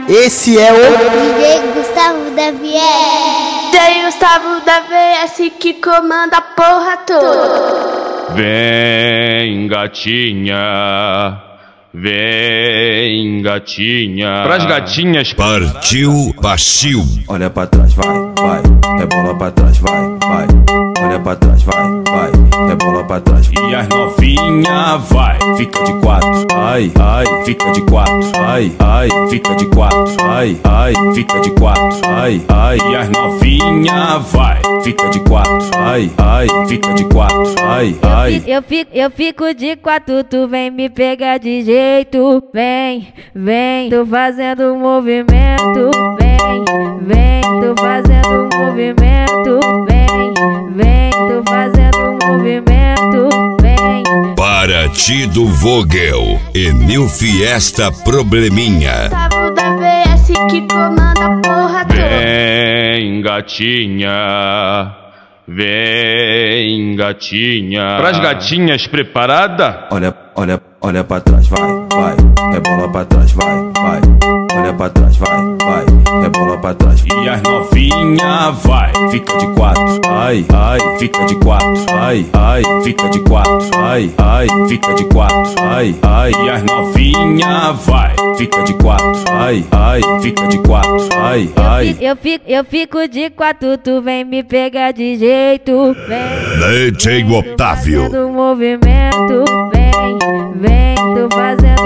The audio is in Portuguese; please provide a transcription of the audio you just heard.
Esse é o DJ Gustavo da VS. DJ Gustavo da VS que comanda a porra toda. Vem gatinha, vem gatinha. Pras gatinhas. Partiu, partiu. Olha pra trás, vai, vai. Rebola pra trás, vai, vai. Olha pra trás, vai, vai. Rebola pra trás. E as novinha vai, fica de quatro, ai, ai, fica de quatro, ai, ai, fica de quatro, ai, ai, fica de quatro, ai, ai. E as novinha vai, fica de quatro, ai, ai, fica de quatro, ai, ai. Eu fico de quatro, tu vem me pegar de jeito. Vem, vem, tô fazendo um movimento. Vem, vem, tô fazendo um movimento. Vem, vem, tô fazendo um movimento. Vem. Partido Vogel, Enil Fiesta Probleminha. Gustavo da VS que comanda a porra toda. vem gatinha, vem gatinha. Pras gatinhas preparada? Olha, olha, olha pra trás, vai, vai. Rebola pra trás, vai, vai. Olha pra trás, vai, vai. Rebola pra trás. E as novinha vai, fica de quatro, ai, ai, fica de quatro, ai, ai, fica de quatro, ai, ai, fica de quatro, ai, ai. E as novinha vai, fica de quatro, ai, ai, fica de quatro, ai, ai. Eu fico de quatro, tu vem me pegar de jeito. Vem, DJ Otávio. fazendo um movimento. Vem, vem, tô fazendo